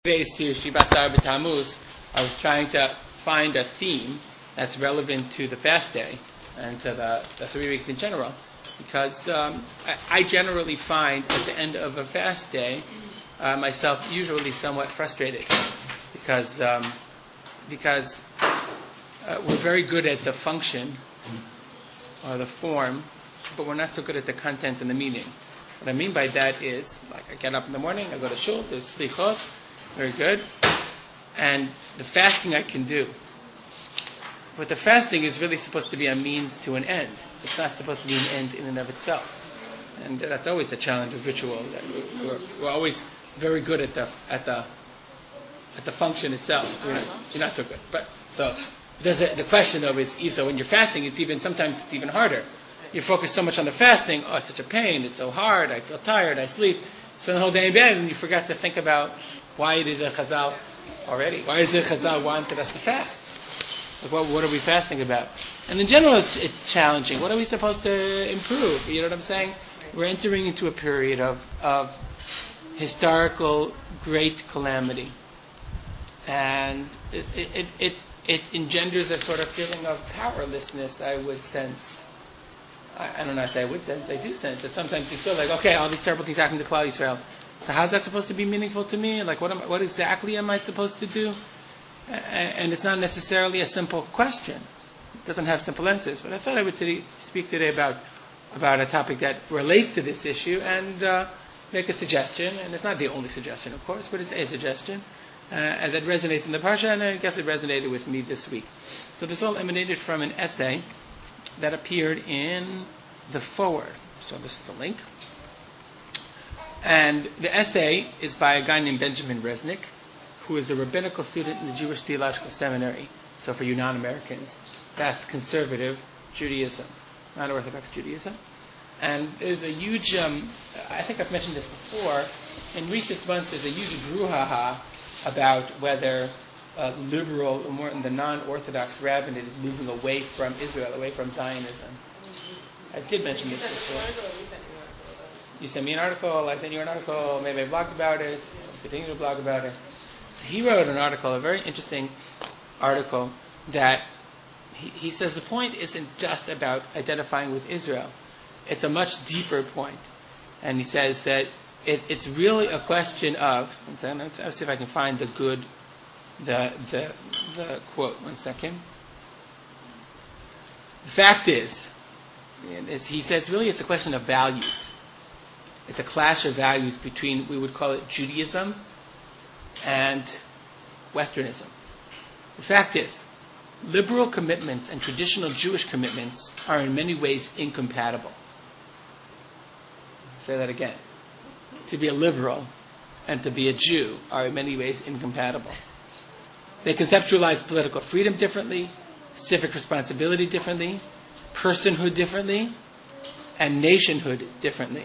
Today's to Shibasar B'Tammuz, I was trying to find a theme that's relevant to the fast day and to the 3 weeks in general, because I generally find at the end of a fast day myself usually somewhat frustrated because we're very good at the function or the form, but we're not so good at the content and the meaning. What I mean by that is, like, I get up in the morning, I go to shul, there's slichot. Very good. And the fasting I can do. But the fasting is really supposed to be a means to an end. It's not supposed to be an end in and of itself. And that's always the challenge of ritual. That we're always very good at the function itself. You're not so good. But so the question though is, so when you're fasting, sometimes it's even harder. You focus so much on the fasting. Oh, it's such a pain. It's so hard. I feel tired. I sleep. Spend the whole day in bed, and you forget to think about why it is a Chazal already. Why is it Chazal wanted us to fast? Like, what are we fasting about? And in general, it's challenging. What are we supposed to improve? You know what I'm saying? We're entering into a period of historical great calamity, and it engenders a sort of feeling of powerlessness. I would sense. I don't know if I would sense. I do sense that sometimes you feel like, okay, all these terrible things happen to Klal Yisrael. So how's that supposed to be meaningful to me? Like, what exactly am I supposed to do? And it's not necessarily a simple question. It doesn't have simple answers. But I thought I would speak today about a topic that relates to this issue and make a suggestion. And it's not the only suggestion, of course, but it's a suggestion. And that resonates in the Parsha, and I guess it resonated with me this week. So this all emanated from an essay that appeared in the forward. So this is a link. And the essay is by a guy named Benjamin Resnick, who is a rabbinical student in the Jewish Theological Seminary. So for you non-Americans, that's conservative Judaism, not Orthodox Judaism. And there's a huge, I think I've mentioned this before, in recent months there's a huge brouhaha about whether liberal, or more in the non-Orthodox rabbinate is moving away from Israel, away from Zionism. I did mention this before. You sent me an article, I sent you an article, maybe I blogged about it, I'll continue to blog about it. He wrote an article, a very interesting article, that he says the point isn't just about identifying with Israel. It's a much deeper point. And he says that it's really a question of, let's see if I can find the quote, 1 second. The fact is, he says really it's a question of values. It's a clash of values between, we would call it Judaism and Westernism. The fact is, liberal commitments and traditional Jewish commitments are in many ways incompatible. Say that again. To be a liberal and to be a Jew are in many ways incompatible. They conceptualize political freedom differently, civic responsibility differently, personhood differently, and nationhood differently.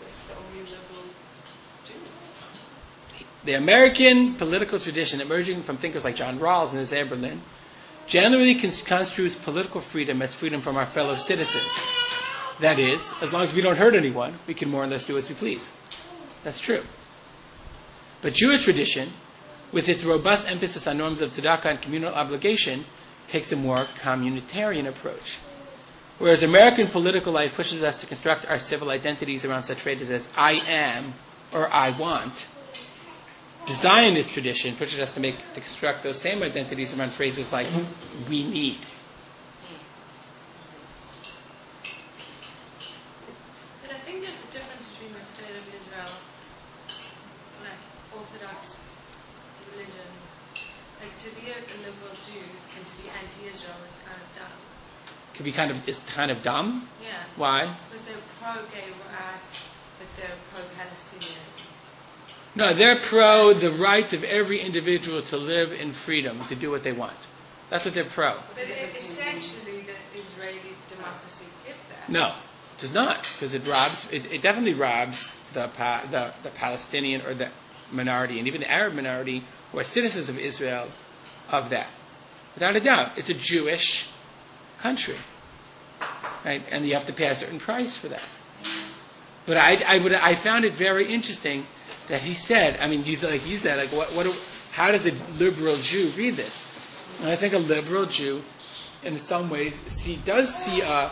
The American political tradition, emerging from thinkers like John Rawls and Isaiah Berlin, generally construes political freedom as freedom from our fellow citizens. That is, as long as we don't hurt anyone, we can more or less do as we please. That's true. But Jewish tradition, with its robust emphasis on norms of tzedakah and communal obligation, takes a more communitarian approach. Whereas American political life pushes us to construct our civil identities around such phrases as I am or I want, the Zionist tradition pushes us to construct those same identities around phrases like we need. But I think there's a difference between the state of Israel, like Orthodox religion, like to be a liberal Jew and to be anti-Israel is kind of dumb. Could be kind of dumb? Yeah. Why? Because they're pro-gay rights, but they're pro-Palestinian. No, they're pro the rights of every individual to live in freedom, to do what they want. That's what they're pro. But essentially the Israeli democracy gives that. No, it does not, because it definitely robs the Palestinian or the minority, and even the Arab minority, who are citizens of Israel, of that. Without a doubt, it's a Jewish country, right? And you have to pay a certain price for that. But I found it very interesting that he said, I mean, like you said, like how does a liberal Jew read this? And I think a liberal Jew, in some ways, does see a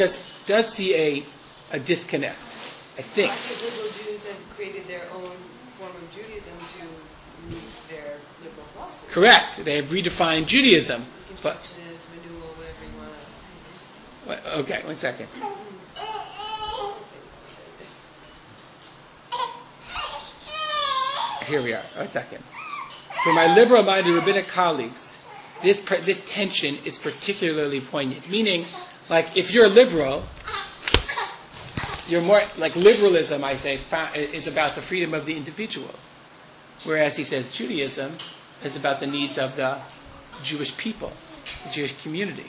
disconnect. I think. Liberal Jews have created their own form of Judaism to meet their liberal philosophy. Correct. They have redefined Judaism. Constructionist, renewal, whatever you want to. Okay, 1 second. Here we are. 1 second. For my liberal-minded rabbinic colleagues, this tension is particularly poignant. Meaning, like, if you're a liberal, you're more like liberalism. I say is about the freedom of the individual, whereas he says Judaism is about the needs of the Jewish people, the Jewish community.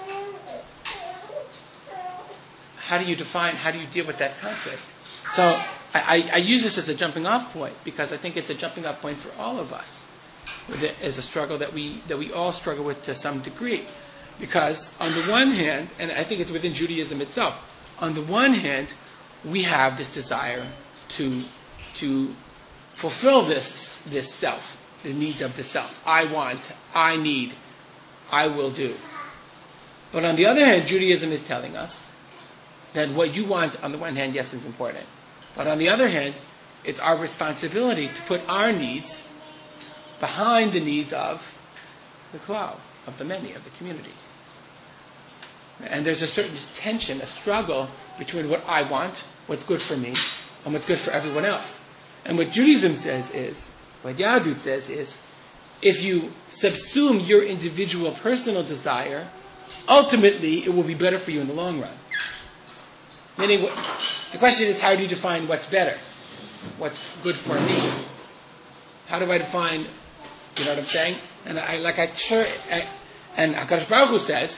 How do you deal with that conflict? So I use this as a jumping off point because I think it's a jumping off point for all of us. As a struggle that we all struggle with to some degree. Because on the one hand, and I think it's within Judaism itself, on the one hand, we have this desire to fulfill this self, the needs of the self. I want, I need, I will do. But on the other hand, Judaism is telling us that what you want, on the one hand, yes, is important. But on the other hand, it's our responsibility to put our needs behind the needs of the klal, of the many, of the community. And there's a certain tension, a struggle between what I want, what's good for me, and what's good for everyone else. And what Judaism says is, what Yahadut says is, if you subsume your individual personal desire, ultimately it will be better for you in the long run. Meaning, the question is, how do you define what's better? What's good for me? How do I define, you know what I'm saying? And HaKadosh Baruch Hu says,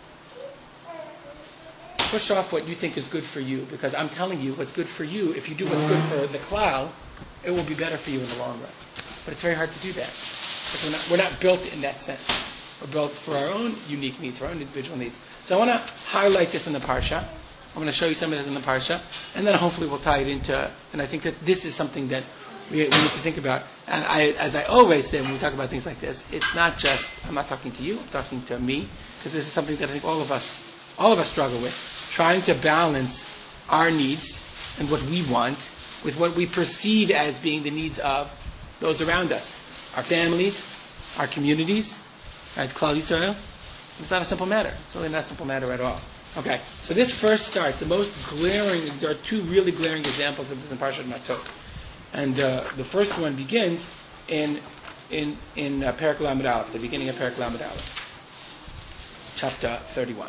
push off what you think is good for you, because I'm telling you what's good for you. If you do what's good for the klal, it will be better for you in the long run. But it's very hard to do that. Because we're not built in that sense. We're built for our own unique needs, for our own individual needs. So I want to highlight this in the Parsha. I'm going to show you some of this in the Parsha, and then hopefully we'll tie it into, and I think that this is something that we need to think about. And as I always say when we talk about things like this, it's not just, I'm not talking to you, I'm talking to me, because this is something that I think all of us struggle with, trying to balance our needs and what we want with what we perceive as being the needs of those around us, our families, our communities, right? Klal Yisrael. It's not a simple matter. It's really not a simple matter at all. Okay, so this first starts, there are two really glaring examples of this in Parshat Matot. And the first one begins in Perek Lamed Aleph, the beginning of Perek Lamed Aleph, chapter 31.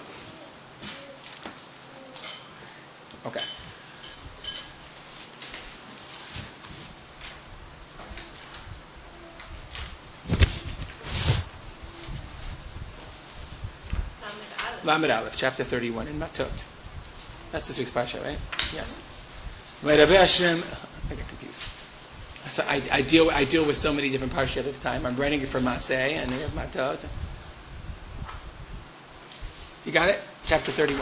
Okay. Lamed Aleph, chapter 31 in Matot. That's this week's Parsha, right? Yes. I get confused. So I deal with so many different Parsha at a time. I'm writing it for Maseh and I have Matot. You got it? Chapter 31.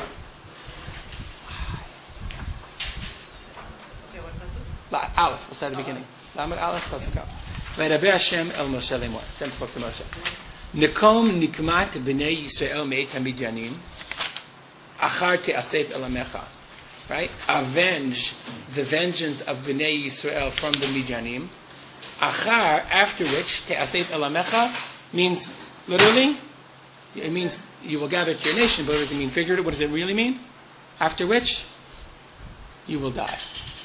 Aleph, we'll start at the beginning. Lamed Aleph, Pasuk Aleph. Vaydaber Hashem el Moshe lemor. Hashem spoke to Moshe. Nekom nikmat b'nei Yisrael meit hamidyanim, achar te'asef elamecha. Right? Avenge the vengeance of b'nei Yisrael from the Midyanim. Achar, after which, te'asef elamecha means, literally, it means you will gather to your nation, but what does it mean figuratively? What does it really mean? After which, you will die.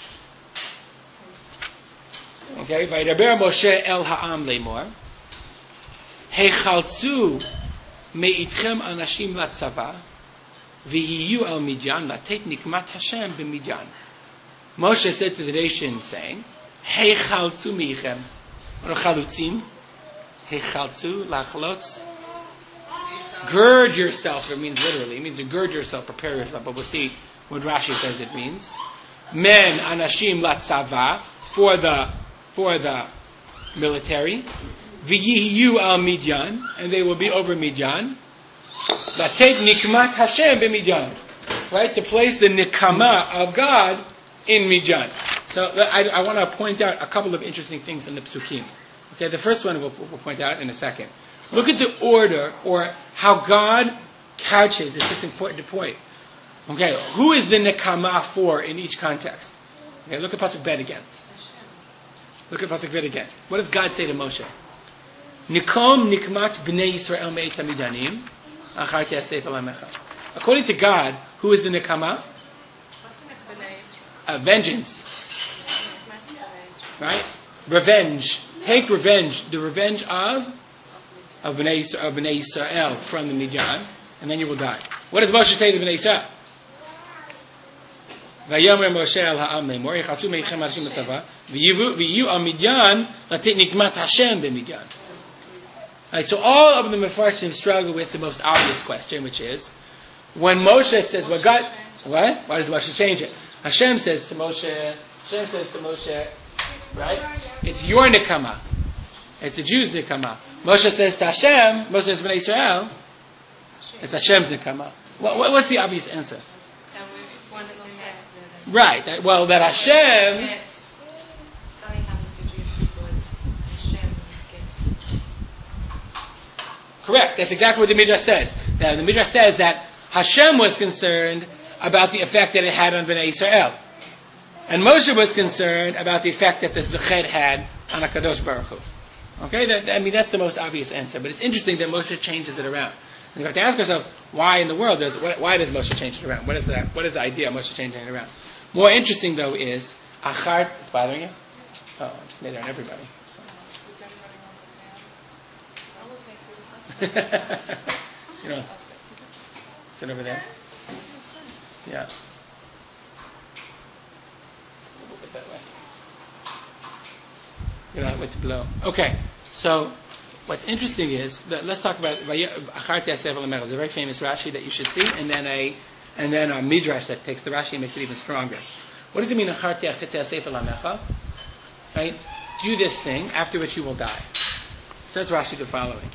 Okay, Vaydaber Moshe el ha'am lemor. Hechaltzu meitchem anashim latzava, v'hiyu al Midyan latet nikmat Hashem b'Midyan. Moshe said to the nation, saying, Hechaltzu meichem. What are chalutzim? Hechaltzu, lachalotz. Gird yourself, it means literally. It means to gird yourself, prepare yourself. But we'll see what Rashi says it means. Men anashim latzava, for the military. V'yihiyu al Midyan, and they will be over Midyan. Latet nikmat Hashem b'Midyan, right? To place the nikama of God in Midyan. So I want to point out a couple of interesting things in the psukim. Okay, the first one we'll point out in a second. Look at the order or how God couches. It's just important to point. Okay, who is the nekama for in each context? Okay, look at pasuk bet again. Look at pasuk bet again. What does God say to Moshe? Nikom nikmat bnei Yisrael me'et hamidanim achar te'asef alamecha. According to God, who is the nekama? Vengeance. Right? Revenge. Take revenge. The revenge of Bnei Yisrael from the Midian, and then you will die. What does Moshe say to Bnei Yisrael? Vayomer Moshe el ha'am lemor yichasu meichem harishim b'tzava v'yu al Midian latet nikmat Hashem b'Midian. Right, so all of the Mefarshim struggle with the most obvious question, which is when Moshe says, "What God? What? Why does Moshe change it?" Hashem says to Moshe, right? It's your nekama. It's the Jews' nekama. Moshe says to Hashem, Moshe says to Bnei Israel, it's Hashem's nekama. What's the obvious answer? Right. That Hashem. Correct. That's exactly what the Midrash says. Now, the Midrash says that Hashem was concerned about the effect that it had on Bnei Israel. And Moshe was concerned about the effect that this Bechet had on HaKadosh Baruch Hu. Okay? That's the most obvious answer. But it's interesting that Moshe changes it around. And we have to ask ourselves, why in the world why does Moshe change it around? What is that? What is the idea of Moshe changing it around? More interesting, though, is Achar. It's bothering you? Oh, I just made it on everybody. So. You know, sit over there. Yeah. Move it that way. You know, with the blow. Okay, so what's interesting is that let's talk about Achar Te'aseh V'Lamecha. It's a very famous Rashi that you should see, and then a Midrash that takes the Rashi and makes it even stronger. What does it mean Achar Te'aseh V'Lamecha? Right? Do this thing, after which you will die. Says Rashi the following.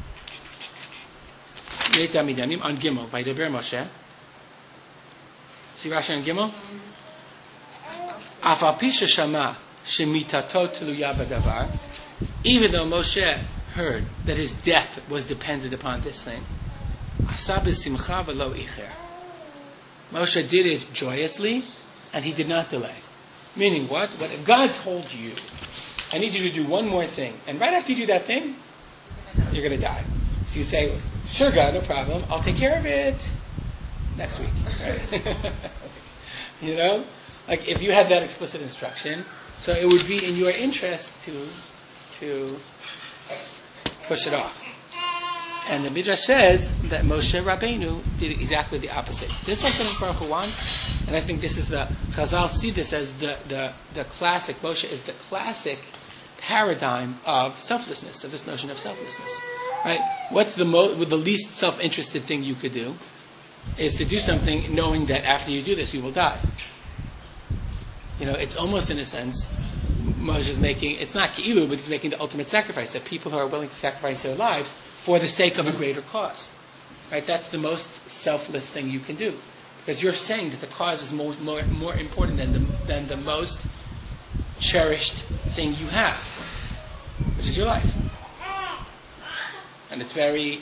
On Gimel, by Deber Moshe. See Rashi on Gimel? Afal pi sheshama shemitato teluya b'davar. Even though Moshe heard that his death was dependent upon this thing, asa b'simcha v'lo icher. Moshe did it joyously, and he did not delay. Meaning what? What if God told you, I need you to do one more thing, and right after you do that thing, you're going to die. So you say, sure God, no problem, I'll take care of it next week. Right? You know? Like if you had that explicit instruction, so it would be in your interest to push it off. And the Midrash says that Moshe Rabbeinu did exactly the opposite. This is what Kadosh Baruch Hu wants, and I think this is the Chazal see this as the classic. Moshe is the classic paradigm of selflessness, of this notion of selflessness. Right? What's the least self-interested thing you could do? Is to do something knowing that after you do this, you will die. You know, it's almost in a sense, Moshe is making, it's not Ki'ilu, but he's making the ultimate sacrifice, that people who are willing to sacrifice their lives for the sake of a greater cause. Right? That's the most selfless thing you can do. Because you're saying that the cause is more important than the most cherished thing you have, which is your life. And it's very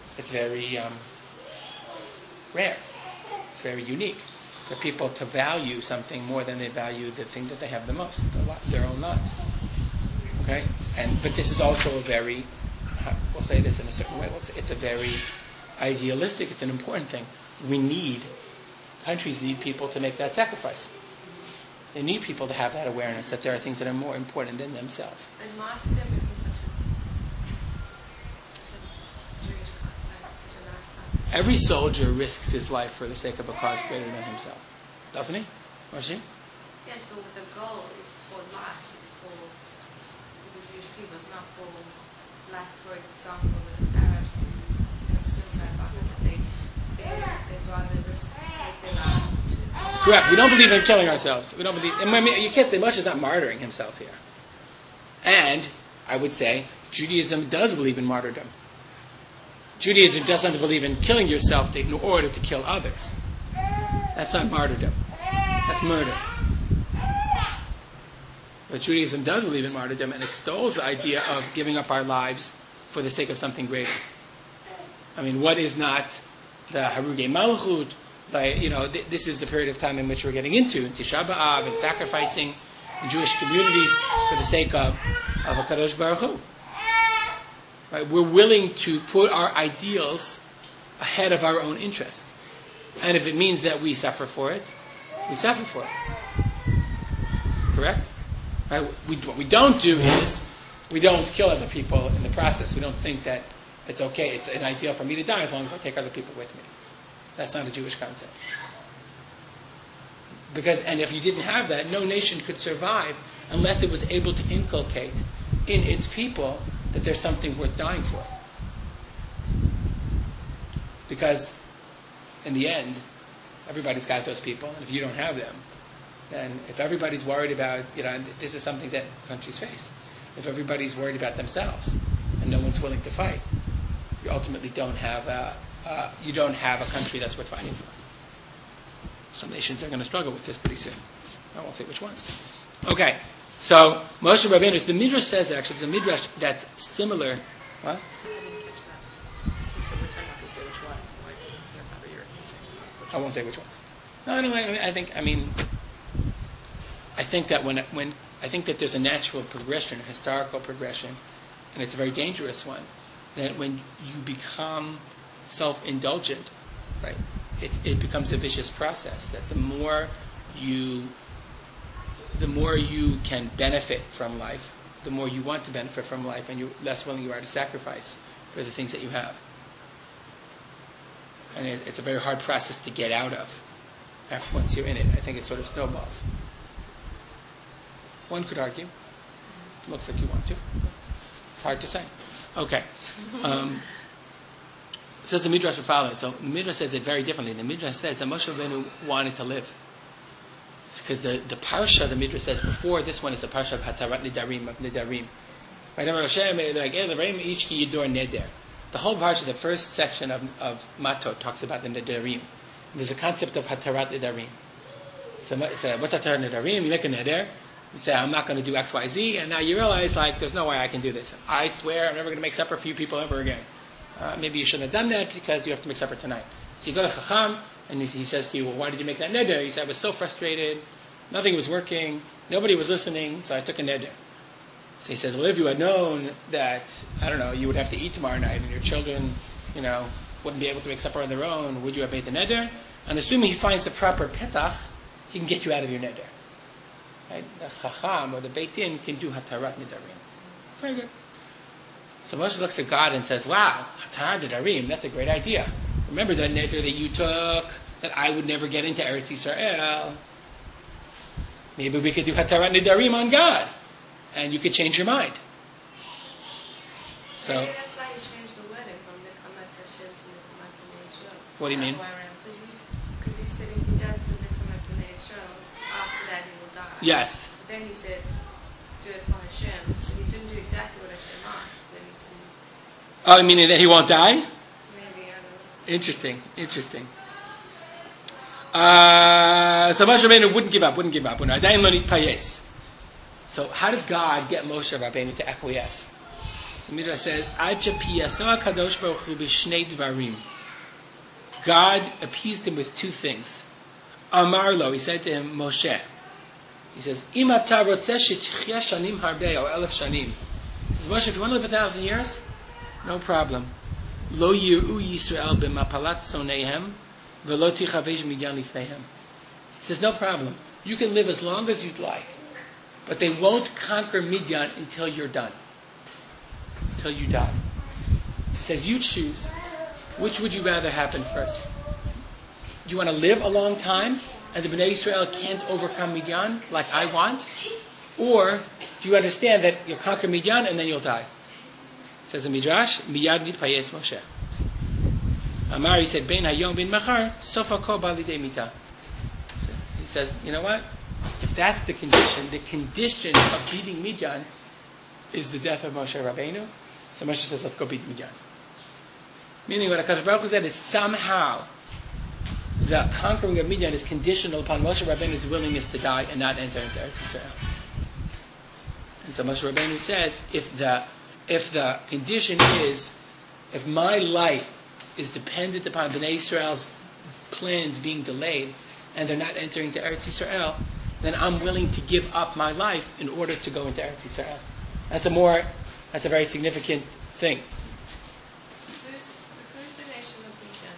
rare. It's very unique for people to value something more than they value the thing that they have the most, their own lives. Okay? But this is also a very, we'll say this in a certain way, it's a very idealistic, it's an important thing. Countries need people to make that sacrifice. They need people to have that awareness that there are things that are more important than themselves. And martyrdom isn't such a Jewish concept, such a nice concept. Every soldier risks his life for the sake of a cause greater than himself. Doesn't he? Or she? Yes, but with the goal, it's for life. It's for the Jewish people. It's not for life, for example, with Arabs to commit suicide because they'd rather risk take their life. Correct. We don't believe in killing ourselves. We don't believe. You can't say Moshe is not martyring himself here. And I would say Judaism does believe in martyrdom. Judaism doesn't believe in killing yourself in order to kill others. That's not martyrdom. That's murder. But Judaism does believe in martyrdom and extols the idea of giving up our lives for the sake of something greater. I mean, what is not the Harugei Malchut? This is the period of time in which we're getting into Tisha B'Av and sacrificing in Jewish communities for the sake of HaKadosh Baruch Hu. Right? We're willing to put our ideals ahead of our own interests. And if it means that we suffer for it, we suffer for it. Correct? Right? What we don't do is we don't kill other people in the process. We don't think that it's okay, it's an ideal for me to die as long as I take other people with me. That's not a Jewish concept. And if you didn't have that, no nation could survive unless it was able to inculcate in its people that there's something worth dying for. Because in the end, everybody's got those people, and if you don't have them, then if everybody's worried about, this is something that countries face. If everybody's worried about themselves and no one's willing to fight, you ultimately don't have a country that's worth fighting for. Some nations are going to struggle with this pretty soon. I won't say which ones. Okay, so Moshe Rabbeinu, the Midrash says actually, it's a Midrash that's similar. What? I won't say which ones. No, I think that there's a natural progression, a historical progression, and it's a very dangerous one. That when you become self-indulgent, right, it becomes a vicious process. That the more you can benefit from life, the more you want to benefit from life, and you less willing you are to sacrifice for the things that you have. And it's a very hard process to get out of. After once you're in it, I think it sort of snowballs. One could argue. It looks like you want to. It's hard to say. Okay. Says the Midrash the following. So the Midrash says it very differently. The Midrash says that Moshe Rabbeinu wanted to live. Because the parsha, the Midrash says before this one is the parsha of Hatarat Nidarim, of Nidarim. The whole parsha, the first section of Matot, talks about the Nidarim. There's a concept of Hatarat Nidarim. So what's Hatarat Nidarim? You make a neder. You say, I'm not going to do X, Y, Z, and now you realize, there's no way I can do this. I swear I'm never going to make supper for you people ever again. Maybe you shouldn't have done that because you have to make supper tonight. So you go to Chacham, and he says to you, well, why did you make that neder? He said, I was so frustrated. Nothing was working. Nobody was listening, so I took a neder. So he says, well, if you had known that, you would have to eat tomorrow night, and your children, wouldn't be able to make supper on their own, would you have made the neder? And assuming he finds the proper petach, he can get you out of your neder. Right? The Chacham or the Beit Din can do Hatarat Nidarim. Very good. So Moshe looks at God and says, wow, Hatarat Nidarim, that's a great idea. Remember that neder that you took, that I would never get into Eretz Yisrael. Maybe we could do Hatarat Nidarim on God, and you could change your mind. So, maybe that's why you changed the wedding from Nekamat Hashem to Nekamat B'nai Yisrael. What do you mean? Because you said if he does the Nekamat B'nai Yisrael, after that he will die. Yes. So then he said, do it for Hashem. So he didn't do exactly what Hashem asked. Then he didn't. Meaning that he won't die? Maybe, I don't know. Interesting. So Moshe Rabbeinu wouldn't give up. So how does God get Moshe Rabbeinu to acquiesce? So Midrash says, God appeased him with two things. Amar lo, he said to him, Moshe. He says, Im ata rotzeh shetichya shanim harbeh, or 1,000 shanim. He says, Moshe, if you want to live 1,000 years, no problem. Lo yiru Yisrael b'mapalat soneihem, v'lo tichavesh midyan lifneihem. He says, no problem. You can live as long as you'd like, but they won't conquer Midian until you're done. Until you die. He says, you choose. Which would you rather happen first? Do you want to live a long time and the Bnei Israel can't overcome Midian like I want? Or do you understand that you'll conquer Midian and then you'll die? It says in Midrash, Miyad nitpayes Moshe. Amar, he said, Bein hayom bin machar, sofa kol balidei mita. He says, you know what? If that's the condition of beating Midian is the death of Moshe Rabbeinu, so Moshe says, let's go beat Midian. Meaning what HaKadosh Baruch Hu said is somehow the conquering of Midian is conditional upon Moshe Rabbeinu's willingness to die and not enter into Eretz Yisrael. And so Moshe Rabbeinu says, if the condition is, if my life is dependent upon Bnei Yisrael's plans being delayed, and they're not entering to Eretz Yisrael, then I'm willing to give up my life in order to go into Eretz Yisrael. That's a very significant thing. Who's the nation of Midian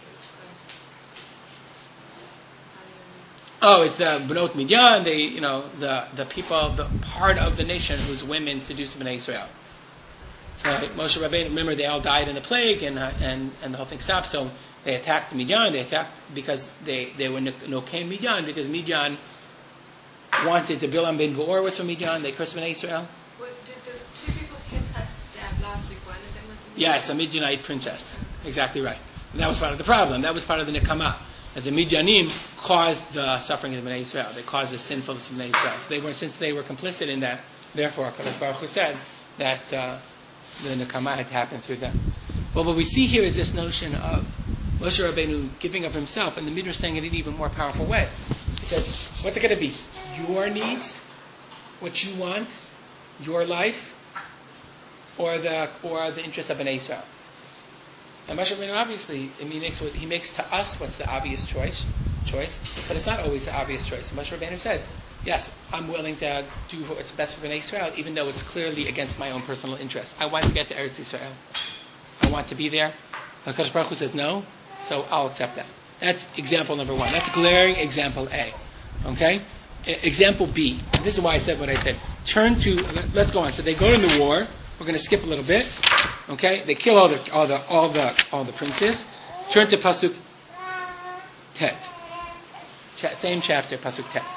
exactly? Oh, it's the Bnot Midian, the people, the part of the nation whose women seduce Bnei Israel. So Moshe Rabbeinu, remember, they all died in the plague, and the whole thing stopped. So they attacked Midian. They attacked because they were Nokei Midian, because Midian wanted to. Bilam ben Beor was from Midian. They cursed Bnei Israel. Did the two people Pinchas stabbed last week? One of them was Yes, a Midianite princess. Exactly right. And that was part of the problem. That was part of the Nekama. That the Midianim caused the suffering of Bnei Israel. They caused the sinfulness of Bnei Israel. So since they were complicit in that, therefore, HaKadosh Baruch Hu said that the Nekama had happened through them. Well, what we see here is this notion of Moshe Rabbeinu giving of himself, and the Midrash saying it in an even more powerful way. He says, what's it going to be? Your needs? What you want? Your life? Or the interest of Bnei Israel? And Moshe Rabbeinu, obviously, he makes to us what's the obvious choice, but it's not always the obvious choice. Moshe Rabbeinu says, yes, I'm willing to do what's best for Bnei Israel, even though it's clearly against my own personal interest. I want to get to Eretz Yisrael. I want to be there. And HaKadosh Baruch Hu says no, so I'll accept that. That's example number one. That's glaring example A. Okay? Example B. This is why I said what I said. Let's go on. So they go to the war. We're going to skip a little bit. Okay? They kill all the princes. Turn to Pasuk Tet. Same chapter, Pasuk Tet.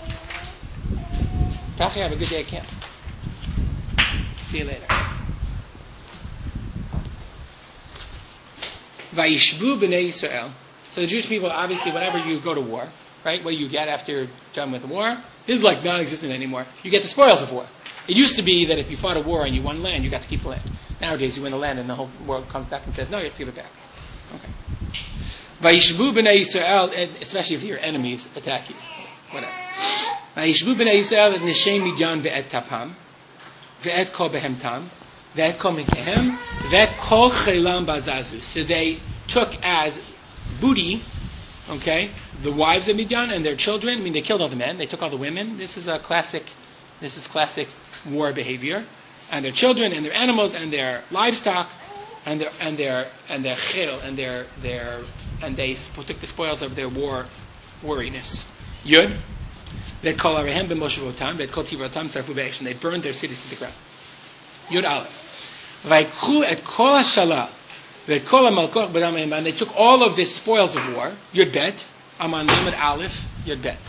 Tachi, have a good day at camp. See you later. Vayishbu b'nei Yisrael. So the Jewish people, obviously, whenever you go to war, right, what you get after you're done with the war is like non-existent anymore. You get the spoils of war. It used to be that if you fought a war and you won land, you got to keep the land. Nowadays, you win the land and the whole world comes back and says, no, you have to give it back. Okay. Vayishbu b'nei Yisrael, especially if your enemies attack you. Whatever. Vayishbu b'nei Yisrael et neshei Midian ve'et tapam ve'et kol behemtam ve'et kol mikehem ve'et kol chelam bazazu. So they took as booty, okay, the wives of Midian and their children. I mean, they killed all the men. They took all the women. This is classic war behavior. And their children and their animals and their livestock and their chil and they took the spoils of their wariness. Yud. They call Arahem b'moshevotam. They call Tivotam sarfu be'esh. They burned their cities to the ground. Yud Aleph. Vayikhu et kol hashalal. They call Malkoch b'dam, and they took all of the spoils of war. Yud Bet. Aman Lamed Aleph. Yud Bet.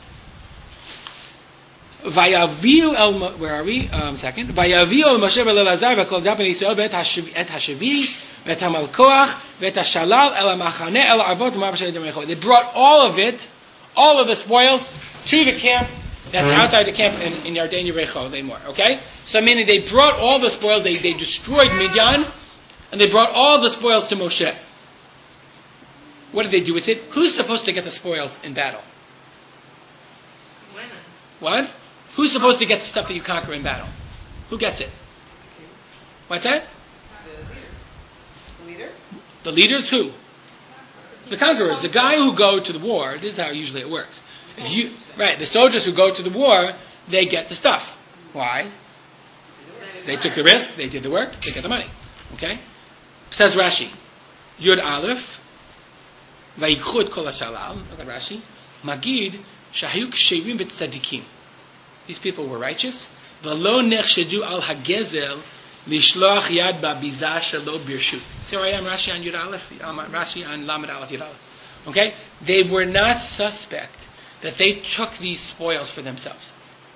Vayaviu el, where are we? Second. Vayaviu el Moshe v'Elazar v'kol dapen Yisrael et hashavi v'et hamalkoach v'et hashalal el hamachane el arvot u'ma'avashay d'mecho. They brought all of the spoils to the camp that's outside the camp in Yarden Yerecho, Lemor. Okay? So meaning they brought all the spoils, they destroyed Midian, and they brought all the spoils to Moshe. What did they do with it? Who's supposed to get the spoils in battle? women. What? Who's supposed to get the stuff that you conquer in battle? Who gets it? What's that? The leader? The leaders? Who? The conquerors. The guy who go to the war. This is how usually it works. The soldiers who go to the war, they get the stuff. Why? They took the risk. They did the work. They get the money. Okay? Says Rashi. Yud Aleph. Vayikhu kol hashalal. Look at Rashi. Magid shahiu ksherim b'tzadikim. These people were righteous. V'lo nechshedu al hagezel lishloach yad ba'biza shelo birshut. See where I am? Rashi on Yud Aleph. Rashi on Lamed Aleph Yud Aleph. Okay? They were not suspect that they took these spoils for themselves.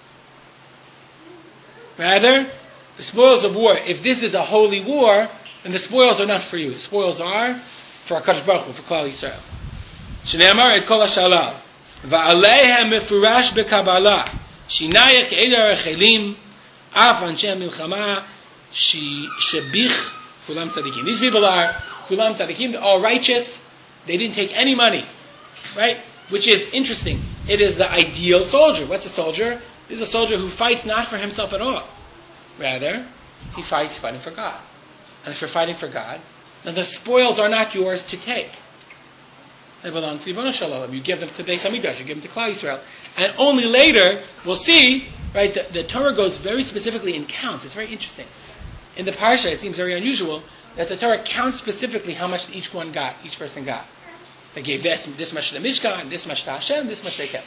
Rather, the spoils of war, if this is a holy war, then the spoils are not for you. The spoils are for HaKadosh Baruch Hu, for Klal Yisrael. Shneamar et kol hashalal. Va'aleihem mefurash bekabbalah. Shinayach eidar achelim. Af anshem milchama. Shebich kulam tzadikim. These people are kulam tzadikim. They're all righteous. They didn't take any money. Right? Which is interesting. It is the ideal soldier. What's a soldier? This is a soldier who fights not for himself at all. Rather, he fights fighting for God. And if you're fighting for God, then the spoils are not yours to take. They belong to Yibon Shalom. You give them to Beis Hamikdash, you give them to Klal Yisrael. And only later, we'll see, right, the Torah goes very specifically in counts. It's very interesting. In the Parsha, it seems very unusual that the Torah counts specifically how much each person got. They gave this much to the Mishkan, this much to Hashem, this much they kept.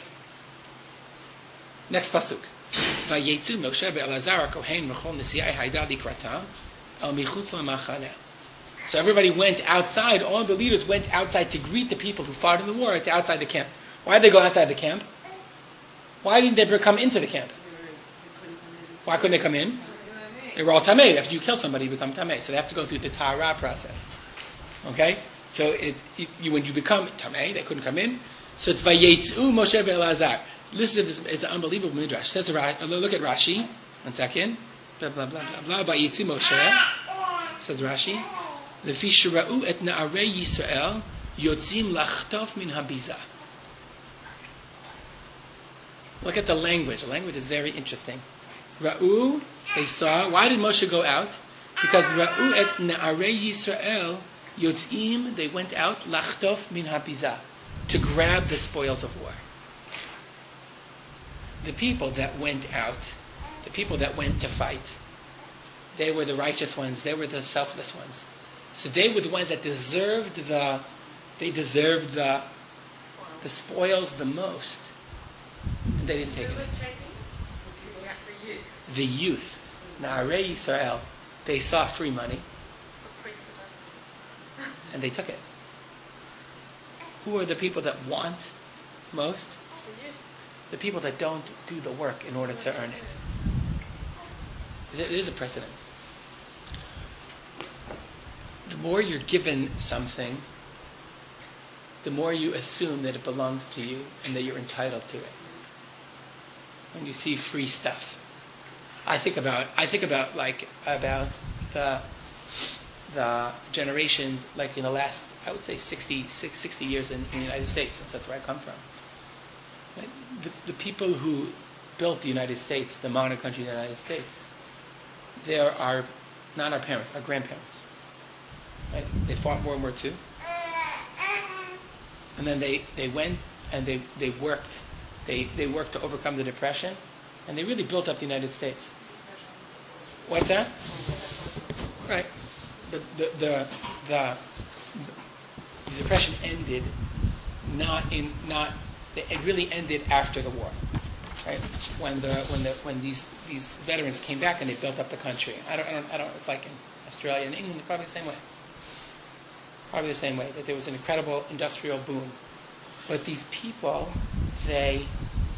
Next pasuk. Vayetzu Moshe be'Elazar HaKohen v'chol nesiai haida likratam el michutz lamachaneh. So everybody went outside, all the leaders went outside to greet the people who fought in the war to outside the camp. Why did they go outside the camp? Why didn't they come into the camp? Why couldn't they come in? They were all tamei. After you kill somebody, you become tamei. So they have to go through the tahara process. Okay? So when you become tamei, they couldn't come in. So it's vayetzu Moshe ve'Elazar. Listen to this, it's an unbelievable midrash. Says, look at Rashi. 1 second. Blah, blah, blah, blah, blah. Vayetzu Moshe. Says Rashi. Lefi shira'u et na'arei Yisrael yotzim lachtof min habiza. Look at the language. The language is very interesting. Ra'u, they saw. Why did Moshe go out? Because Ra'u et na'arei Yisrael yotzim, they went out lachtof min habiza, to grab the spoils of war. The people that went out, the people that went to fight, they were the righteous ones. They were the selfless ones. So they were the ones that deserved the spoils the most. And they didn't take it. Who was taking? The youth. Na'arei Yisrael. They saw free money. And they took it. Who are the people that want most? The people that don't do the work in order to earn it. It is a precedent. The more you're given something, the more you assume that it belongs to you and that you're entitled to it. When you see free stuff, I think about the generations, like in the last, I would say 60 years in the United States, since that's where I come from. Right? The people who built the United States, the modern country of the United States, they are not our parents, our grandparents. Right? They fought World War II. And then they went and they worked. They worked to overcome the Depression, and they really built up the United States. What's that? Right. The Depression ended it really ended after the war, right? When these veterans came back and they built up the country. I don't. It's like in Australia and England, probably the same way. Probably the same way, that there was an incredible industrial boom. But these people, they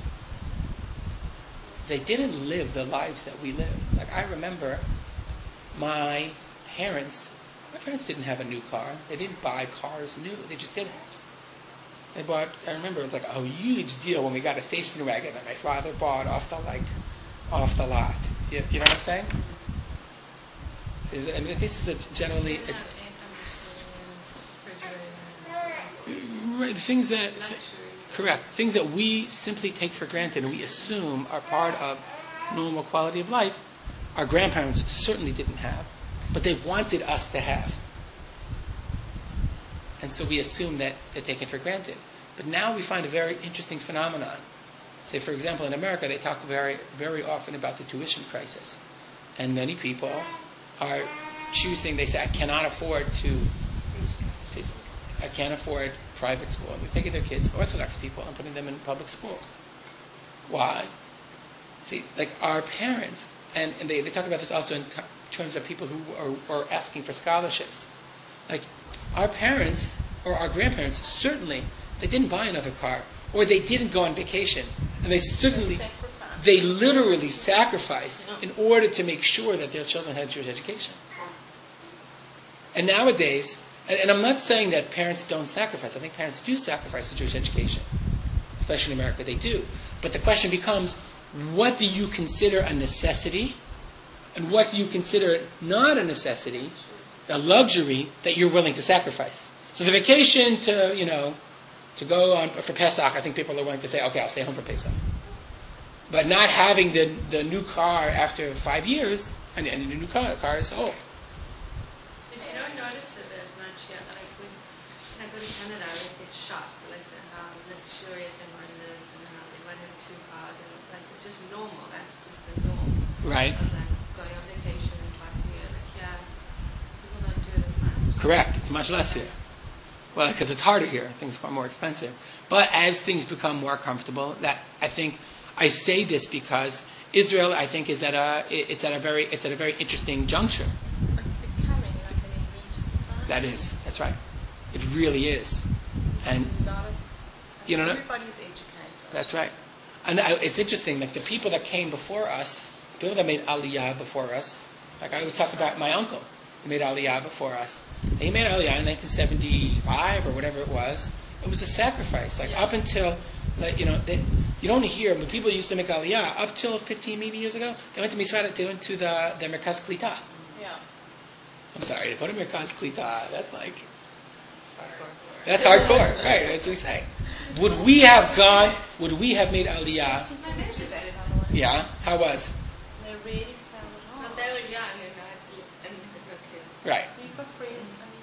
didn't live the lives that we live. Like, I remember my parents didn't have a new car. They didn't buy cars new. They just didn't. I remember it was like a huge deal when we got a station wagon that my father bought off the lot. You know what I'm saying? This is generally... Right, things that we simply take for granted and we assume are part of normal quality of life, our grandparents certainly didn't have, but they wanted us to have. And so we assume that they're taken for granted. But now we find a very interesting phenomenon. Say, for example, in America, they talk very, very often about the tuition crisis. And many people are choosing, they say, I can't afford private school. They're taking their kids, Orthodox people, and putting them in public school. Why? See, like our parents, and they talk about this also in terms of people who are asking for scholarships. Like our parents or our grandparents, certainly, they didn't buy another car, or they didn't go on vacation, and they literally sacrificed in order to make sure that their children had a Jewish education. And nowadays, and I'm not saying that parents don't sacrifice. I think parents do sacrifice the Jewish education, especially in America. They do. But the question becomes, what do you consider a necessity, and what do you consider not a necessity, a luxury that you're willing to sacrifice? So the vacation to go on for Pesach, I think people are willing to say, okay, I'll stay home for Pesach. But not having the new car after 5 years, and the new car is old. But you don't notice it as much yet. Like when I go to Canada, I get shocked, like how luxurious everyone lives and how everyone has 2 cars. And like it's just normal. That's just the norm. Right. Of like going on vacation twice a year. Like people don't do it as much. Correct. It's much less here. Well, because it's harder here. Things are more expensive. But as things become more comfortable, that I think I say this because Israel, I think, is at a very interesting juncture. It's becoming like an elite society. That's right. It really is. And A lot of, everybody's educated. That's right. And it's interesting, like the people that came before us, people that made Aliyah before us, like I was talking about my uncle, who made Aliyah before us. And he made Aliyah in 1975 or whatever it was. It was a sacrifice. Like up until, you don't hear, when people used to make Aliyah, up till 15 maybe years ago, they went to Misrata, they went to the Merkaz Klita. Yeah. I'm sorry, to go to Merkaz Klita, that's like, that's hardcore, right? That's what we say. Would we have made Aliyah? My neighbors did. Yeah, how was? They really fell at home. But they were young and they were kids. Right. We've got friends.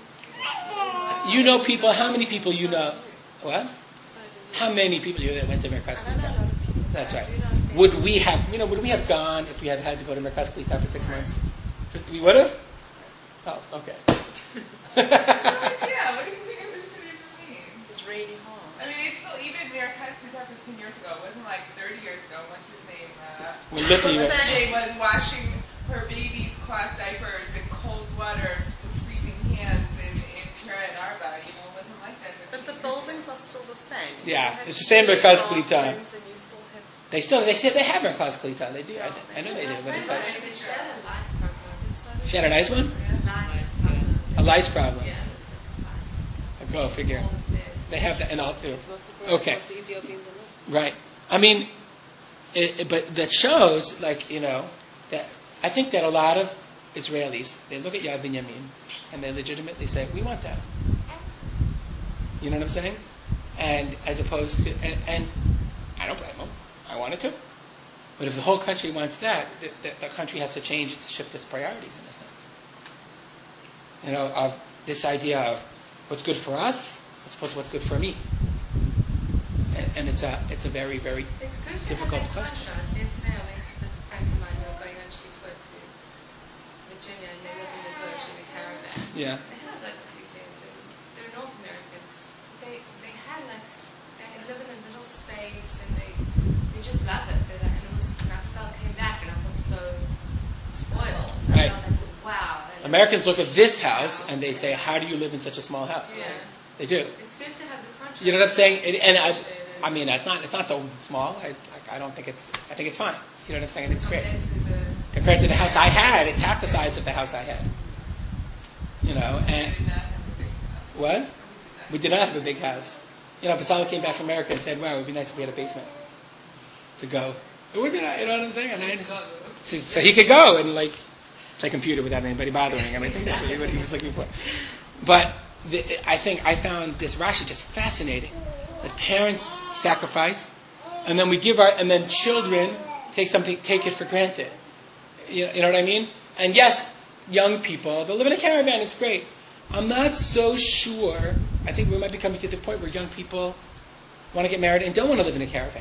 You know people, how many people you know? What? So do we. How many people you know that went to Merkaz I don't know a Klita? lot of people. That's but I right. do know friends. Would we have gone if we had to go to Merkaz Klita for 6 months? We would have? Oh, okay. Yeah, what do you think of the city for me? It's really hard. I mean, it's still, even Merkaz Klita 15 years ago, it wasn't like 30 years ago, what's his name? We're looking at Sunday was washing her baby's cloth diapers in cold water with freezing hands in Kiryat Arba, it wasn't like that. But the buildings are still the same. Yeah, You have it's the same shared Merkaz Klita. bathrooms and you still have they say they have Merkaz Klita. They do. I know they do. But it's like, She had a lice problem. she had a nice one? Lice problem. A lice problem. Yeah, it's Go figure. all the beds. They have that, and I'll do. Okay. Right. I mean, but that shows, that I think that a lot of Israelis, they look at Yad Binyamin, and they legitimately say, we want that. You know what I'm saying? And as opposed to, and I don't blame them. I want it too. But if the whole country wants that, the country has to shift its priorities in a sense. Of this idea of what's good for us as opposed to what's good for me. And it's a very, very It's good to difficult have that question. contrast. Yesterday I went with friends of mine who were going on Shlichut to Virginia and they live in the bush in a caravan. Yeah. They have like a few things. They're North American. They live in a little space and they just love it. They're like, and it was when I came back and I felt so spoiled. Right. I felt like, wow. Americans look at this house and they say, how do you live in such a small house? Yeah. They do. It's good to have the contrast. You know what I'm saying? I mean, it's not so small. I don't think I think it's fine. You know what I'm saying? I think it's great. Compared to the house I had, it's half the size of the house I had. And what? We did not have a big house. Basala came back from America and said, wow, it would be nice if we had a basement to go. It would be nice, you know what I'm saying? And so he could go and play computer without anybody bothering him. I think that's what he was looking for. But I think I found this Rashi just fascinating. That parents sacrifice, and then and then children take it for granted. You know what I mean? And yes, young people, they'll live in a caravan, it's great. I'm not so sure. I think we might be coming to the point where young people want to get married and don't want to live in a caravan.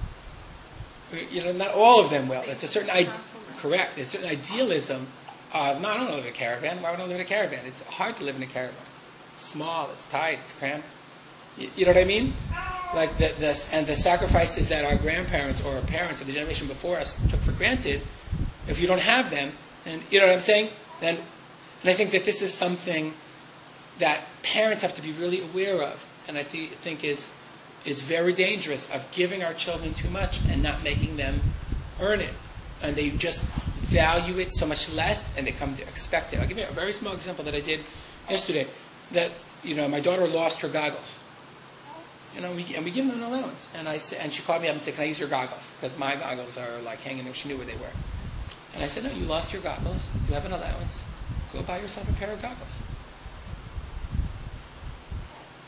Not all of them will. It's a certain correct. It's a certain idealism. No, I don't want to live in a caravan. Why would I live in a caravan? It's hard to live in a caravan. It's small. It's tight. It's cramped. You know what I mean? Like the sacrifices that our grandparents or our parents or the generation before us took for granted. If you don't have them, then you know what I'm saying. And I think that this is something that parents have to be really aware of, and I think is very dangerous, of giving our children too much and not making them earn it, and they just value it so much less, and they come to expect it. I'll give you a very small example that I did yesterday. That my daughter lost her goggles. And we give them an allowance, and she called me up and said, "Can I use your goggles? Because my goggles are hanging there." She knew where they were, and I said, "No, you lost your goggles. You have an allowance. Go buy yourself a pair of goggles."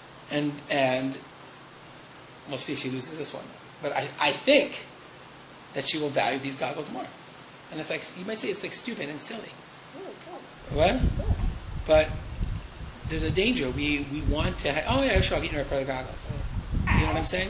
And we'll see if she loses this one. But I think that she will value these goggles more. And it's like, you might say it's like stupid and silly. What? But there's a danger. We want to oh yeah, sure, I'll get you a pair of goggles. You know what I'm saying?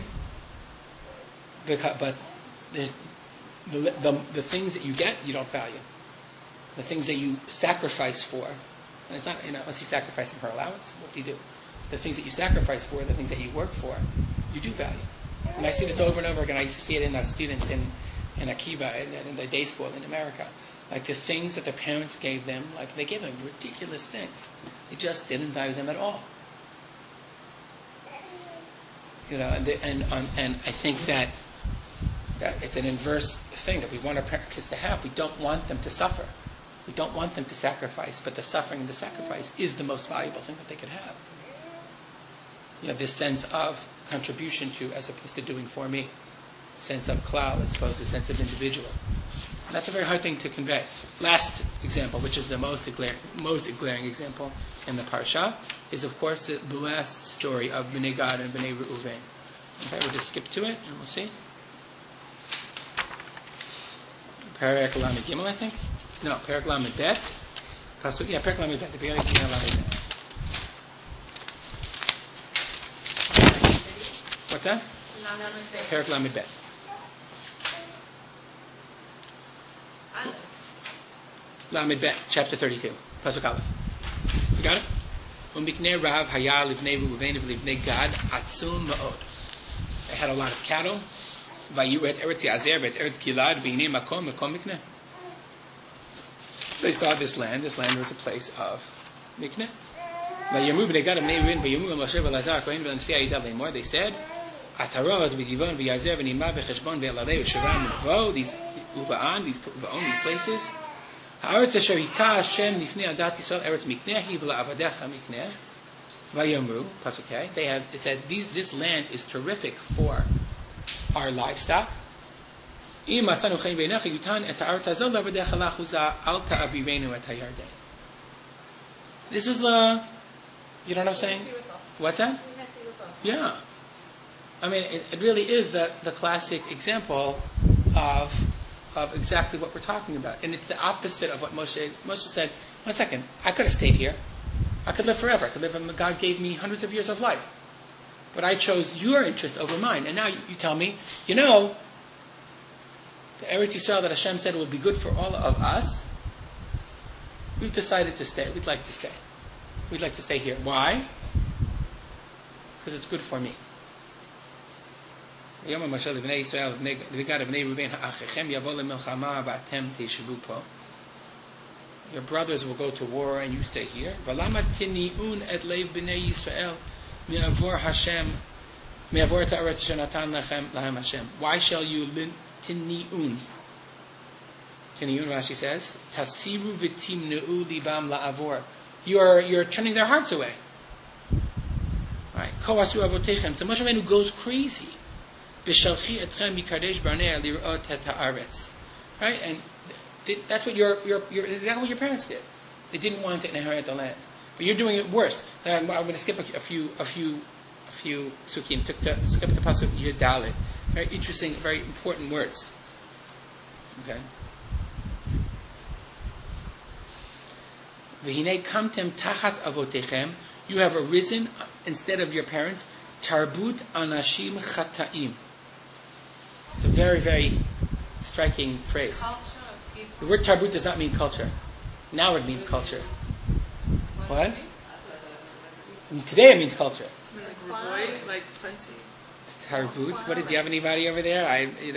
But there's the things that you get, you don't value. The things that you sacrifice for, and it's not, unless you sacrifice her allowance, what do you do? The things that you sacrifice for, the things that you work for, you do value. And I see this over and over again. I used to see it in the students in Akiva, in the day school in America. Like the things that their parents gave them, like they gave them ridiculous things. They just didn't value them at all. And I think that it's an inverse thing that we want our kids to have. We don't want them to suffer. We don't want them to sacrifice, but the suffering and the sacrifice is the most valuable thing that they could have. This sense of contribution to, as opposed to doing for me. Sense of klal as opposed to sense of individual. And that's a very hard thing to convey. Last example, which is the most glaring example in the parsha, is of course the last story of Bnei Gad and Bnei Reuven. Okay, we'll just skip to it and we'll see. Perek Lamed Gimel, I think. No, Perek Lamed Bet. Perek Lamed Bet. The beginning of Lamed Bet. What's that? Perek Lamed Bet. Lamed Bet, chapter 32, Pasuk Aleph. You got it? Umiknei Rav Haya Livnei Reuven Livnei Gad Atzum Ma'od. They had a lot of cattle. Vayu et Eretz Yazer et Eretz Gilad v'hinei Makom Mikneh. They saw this land. This land was a place of Mikneh. Vayamu b'nei Gad b'nei Reuven vayamu Moshe v'Elazar Kohen v'Nasiya Yidav Leimor. They said, Atarot v'Divon v'Yazer v'Nimah v'Cheshbon v'Elalei v'Shavam v'Vo. These Uva'an, these places. Ha'aretz asher hika Hashem lifnei adat Yisrael Eretz Mikneh hi v'la'avadecha Mikneh. Vayamru. Plus, okay. It said this land is terrific for our livestock. This is the, you know what I'm saying? What's that? Yeah. I mean, it really is the classic example of exactly what we're talking about. And it's the opposite of what Moshe said. 1 second, I could have stayed here. I could live forever. God gave me hundreds of years of life. But I chose your interest over mine. And now you tell me, the Eretz Yisrael that Hashem said would be good for all of us, we've decided to stay. We'd like to stay. We'd like to stay here. Why? Because it's good for me. Your brothers will go to war and you stay here. Why shall you tini'un? Tini'un, Rashi says, Tasiru v'timnu'u libam la'avor. You're turning their hearts away. Right? Koasu avotechem. So Moshe Rabbeinu goes crazy. B'shalchi etchem mikadesh barnei lirot ha'aretz. Right? And that's what exactly what your parents did. They didn't want to inherit the land. But you're doing it worse. I'm going to skip a few psukim. Skip the pasuk Yedalit. Very interesting, very important words. Okay. V'hinei kamtem tachat avotechem. You have arisen instead of your parents. Tarbut anashim chataim. It's a very, very striking phrase. The word tarbut does not mean culture. Now it means culture. What? Today it means culture. Like plenty. Tarbut. What did you have anybody over there?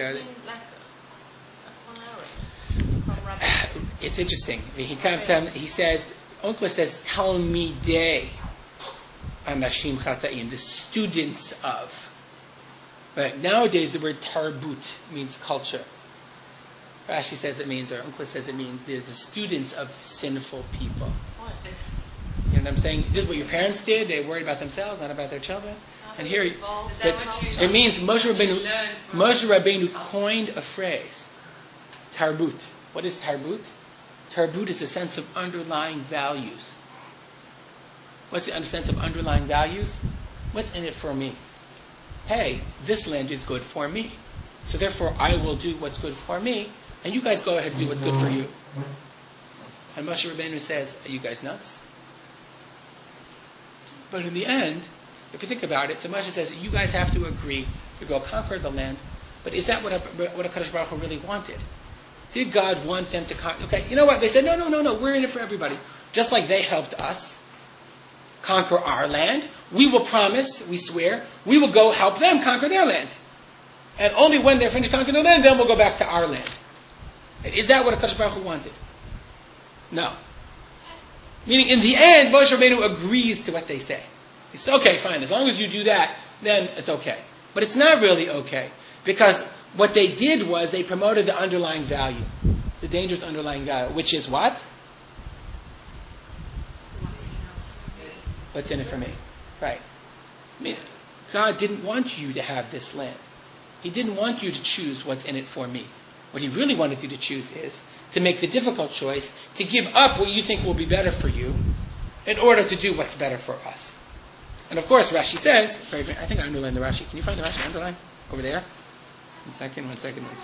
It's interesting. He says, Onkla says, Talmidei Anashim Chataim, the students of. But nowadays the word tarbut means culture. Rashi says it means, or Onkla says it means, the students of sinful people. You know what I'm saying? This is what your parents did. They worried about themselves, not about their children. And here, it means Moshe Rabbeinu coined a phrase, tarbut. What is tarbut? Tarbut is a sense of underlying values. What's the sense of underlying values? What's in it for me? Hey, this land is good for me. So therefore, I will do what's good for me, and you guys go ahead and do what's good for you. And Moshe Rabbeinu says, are you guys nuts? But in the end, if you think about it, so Moshe says, you guys have to agree to go conquer the land. But is that what HaKadosh Baruch Hu really wanted? Did God want them to conquer? Okay, you know what? They said, no, we're in it for everybody. Just like they helped us conquer our land, we will promise, we swear, we will go help them conquer their land. And only when they're finished conquering their land, then we'll go back to our land. Is that what HaKadosh Baruch Hu wanted? No. Meaning, in the end, Moshe Rabbeinu agrees to what they say. He says, okay, fine, as long as you do that, then it's okay. But it's not really okay. Because what they did was they promoted the underlying value. The dangerous underlying value. Which is what? What's in it for me? Right. I mean, God didn't want you to have this land. He didn't want you to choose what's in it for me. What He really wanted you to choose is to make the difficult choice, to give up what you think will be better for you, in order to do what's better for us. And of course, Rashi says, I think I underlined the Rashi. Can you find the Rashi underline? Over there? One second. You have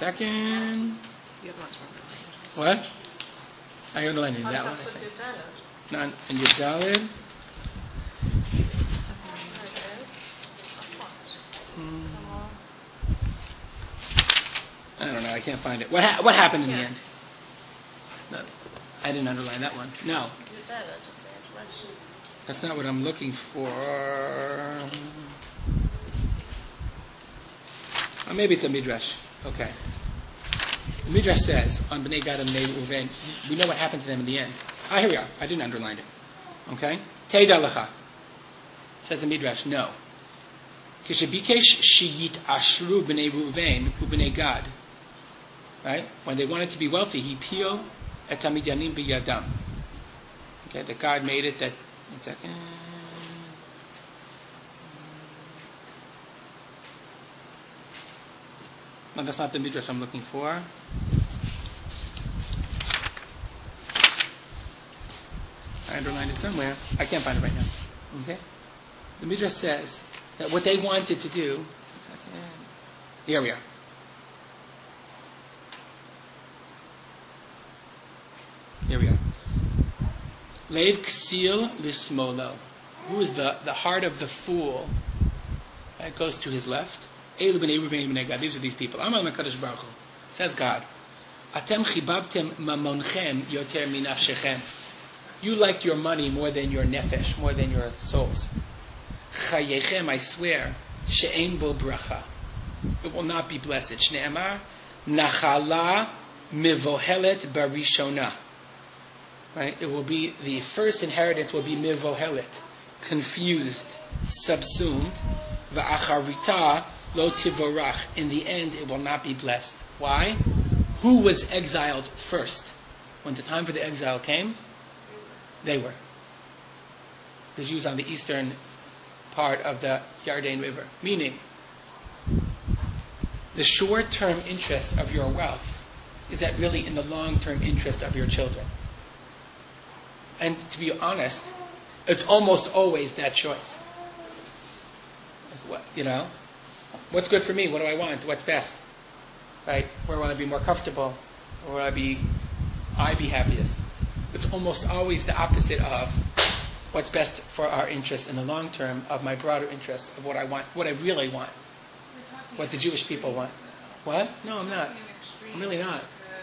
lots of What? I underlined in that one, I think. Not in your Daled. I don't know. I can't find it. What happened in the end? No, I didn't underline that one. No. That's not what I'm looking for. Or maybe it's a midrash. Okay. The midrash says on Bnei Gad and Bnei Reuven, we know what happened to them in the end. Here we are. I didn't underline it. Okay. Teida lecha. Says the midrash. No. Kishabikesh shiyit ashru Bnei Reuven uBnei Gad. Right? When they wanted to be wealthy, he pio et hamidyanim biyadam. Okay, that God made it that. One second. No, that's not the midrash I'm looking for. I underlined it somewhere. I can't find it right now. Okay? The midrash says that what they wanted to do. Here we are. Here we are. Leiv ksil lismolo. Who is the heart of the fool that goes to his left? Elu b'nei Reuven b'nei Gad. These are these people. Amar HaKadosh Baruch Hu. Says God. Atem chibabtem mamonchem yoter minafshechem. You liked your money more than your nefesh, more than your souls. Chayechem, I swear, she'ein bo bracha. It will not be blessed. Shne'emar nachala mivohelet barishona. Right? It will be, the first inheritance will be mivohelet, confused, subsumed. Va'acharita lo tivorach. In the end, it will not be blessed. Why? Who was exiled first? When the time for the exile came, they were. The Jews on the eastern part of the Yarden River. Meaning, the short-term interest of your wealth is that really in the long-term interest of your children. And to be honest, it's almost always that choice. You know, what's good for me? What do I want? What's best? Right? Where will I be more comfortable? Where will I be happiest? It's almost always the opposite of what's best for our interests in the long term, of my broader interests, of what I want, what I really want, what the Jewish people want. What? No, I'm not. I'm really not.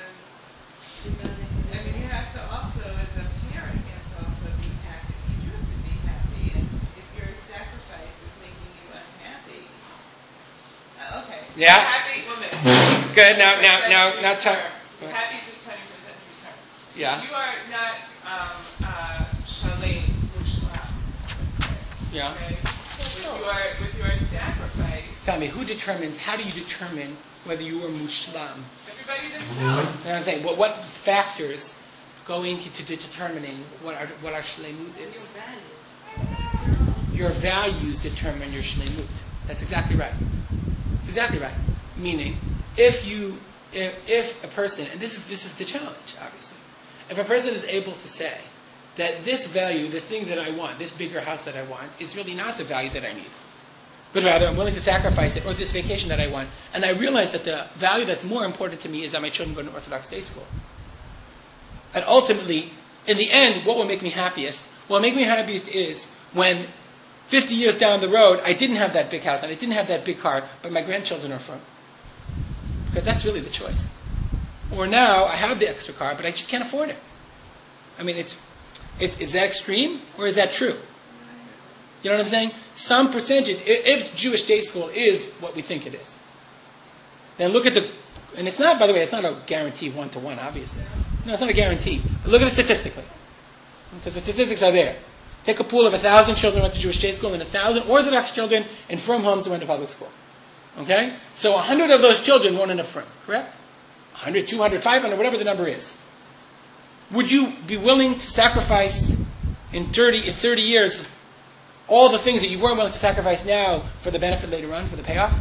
I mean, you have to also, as a parent, you have to also be happy. You do have to be happy, and if your sacrifice is making you unhappy, okay. Yeah. Happy woman. Good. Now, talk. Happy is 20% return. Yeah. You are not shalei mushlam. Yeah. Okay? With your sacrifice. Tell me, how do you determine whether you are mushlam? Everybody themselves. And I'm saying, what factors go into determining what our shleimut is? Your values determine your shleimut. That's exactly right. Exactly right. Meaning, if a person, and this is the challenge, obviously, if a person is able to say that this value, the thing that I want, this bigger house that I want, is really not the value that I need. but rather I'm willing to sacrifice it, or this vacation that I want. And I realize that the value that's more important to me is that my children go to an Orthodox day school. And ultimately, in the end, what will make me happiest? What will make me happiest is when 50 years down the road, I didn't have that big house and I didn't have that big car, but my grandchildren are from. Because that's really the choice. Or now, I have the extra car, but I just can't afford it. I mean, is that extreme, or is that true? You know what I'm saying? Some percentage, if Jewish day school is what we think it is, then look at and it's not, by the way, it's not a guarantee 1-to-1, obviously. No, it's not a guarantee. But look at it statistically. Because the statistics are there. Take a pool of 1,000 children who went to Jewish day school and 1,000 Orthodox children in frum homes who went to public school. Okay? So 100 of those children won't end up frum, correct? 100, 200, 500, whatever the number is. Would you be willing to sacrifice in 30 years all the things that you weren't willing to sacrifice now for the benefit later on, for the payoff?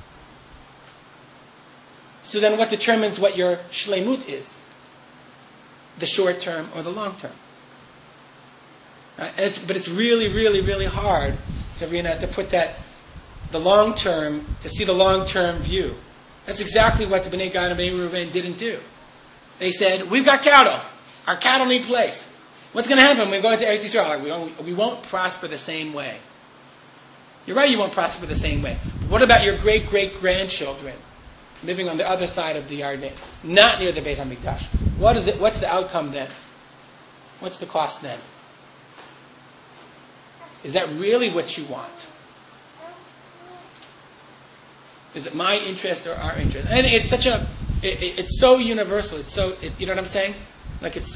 So then what determines what your shleimut is? The short term or the long term? But it's really, really, really hard to put the long term, to see the long term view. That's exactly what the Bnei Gad and Bnei Reuven didn't do. They said, we've got cattle. Our cattle need place. What's going to happen when we go into Eretz Yisrael? We won't prosper the same way. You're right, you won't prosper the same way. But what about your great-great-grandchildren living on the other side of the Yarden, not near the Beit HaMikdash? What's the outcome then? What's the cost then? Is that really what you want? Is it my interest or our interest? And it's it's so universal. You know what I'm saying? Like it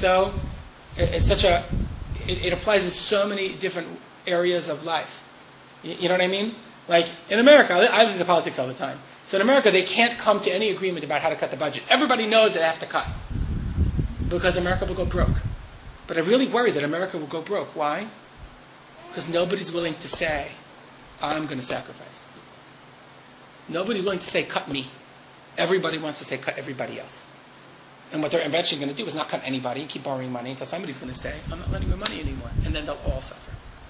applies in so many different areas of life. You know what I mean? Like in America, I listen to politics all the time. So in America, they can't come to any agreement about how to cut the budget. Everybody knows they have to cut because America will go broke. But I really worry that America will go broke. Why? Because nobody's willing to say, I'm going to sacrifice. Nobody's willing to say, cut me. Everybody wants to say, cut everybody else. And what they're eventually going to do is not cut anybody and keep borrowing money until somebody's going to say, I'm not lending my money anymore. And then they'll all suffer.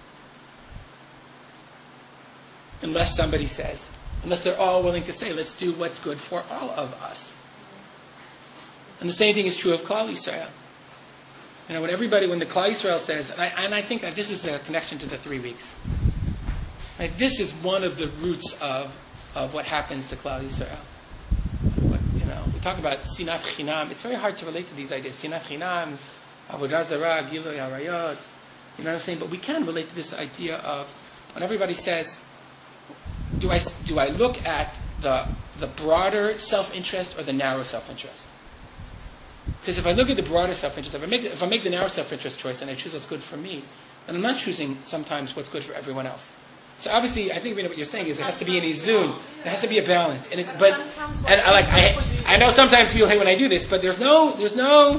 Unless they're all willing to say, let's do what's good for all of us. And the same thing is true of Klal Yisrael. You know, when the Klal Yisrael says, and I think that this is a connection to the 3 weeks. Right? This is one of the roots of what happens to Klal Yisrael. We talk about Sinat Chinam. It's very hard to relate to these ideas. Sinat Chinam, Avodah Zarah, Gilui Arayot. You know what I'm saying? But we can relate to this idea of when everybody says, do I look at the broader self-interest or the narrow self-interest? Because if I look at the broader self-interest, if I make the narrow self-interest choice and I choose what's good for me, then I'm not choosing sometimes what's good for everyone else. So obviously, I think what you're saying is it has to be an izun. There has to be a balance. I know sometimes people hate when I do this, but there's no answer.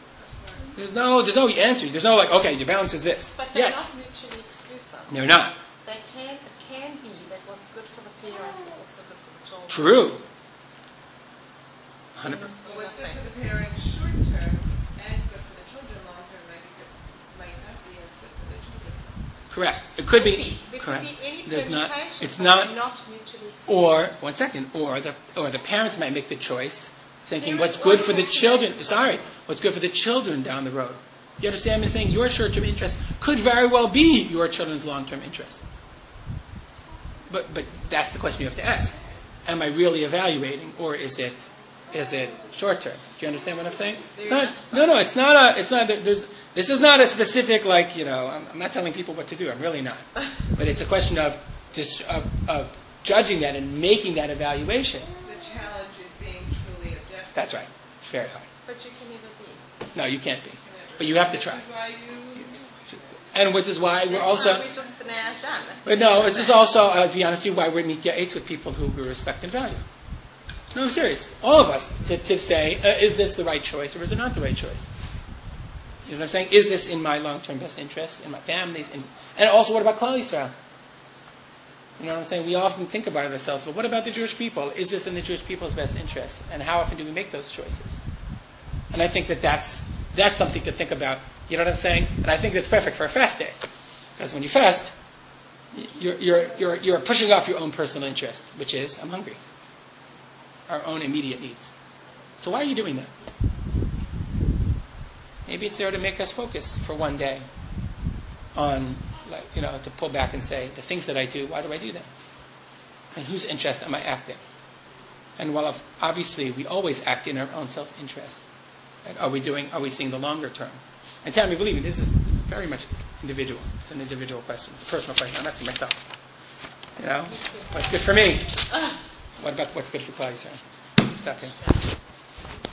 There's no okay, your balance is this. But they're yes. not mutually exclusive. They're not. It can be that what's good for the parents is also good for the children. True. 100%. What's good for the parents short term and good for the children long term might not be as good for the children. Correct. It could be. Correct. There's not. It's not. Mutually exclusive. Or 1 second. Or the parents might make the choice, thinking what's good for the children. What's good for the children down the road. You understand me saying your short-term interest could very well be your children's long-term interest. But that's the question you have to ask. Am I really evaluating, or is it short-term? Do you understand what I'm saying? It's not. No. It's not. This is not a specific I'm not telling people what to do. I'm really not. But it's a question of judging that and making that evaluation. The challenge is being truly objective. That's right. It's very hard. But you can never be. No, you can't be. But you have to try. Which is why And which is why we're also. We're just done. But no, this is also, to be honest with you, why we're meet yates with people who we respect and value. No, I'm serious. All of us to say, is this the right choice or is it not the right choice? You know what I'm saying? Is this in my long-term best interest, in my family's, and also what about Klal Yisrael? You know what I'm saying? We often think about it ourselves, but what about the Jewish people? Is this in the Jewish people's best interest? And how often do we make those choices? And I think that's something to think about. You know what I'm saying? And I think that's perfect for a fast day. Because when you fast, You're pushing off your own personal interest, which is, I'm hungry. Our own immediate needs. So why are you doing that? Maybe it's there to make us focus for one day on, to pull back and say, the things that I do, why do I do them? And whose interest am I acting? And while obviously we always act in our own self-interest, right? Are we seeing the longer term? And tell me, believe me, this is very much individual. It's an individual question. It's a personal question. I'm asking myself. What's good for me? What about what's good for Klal Yisrael? Stop here.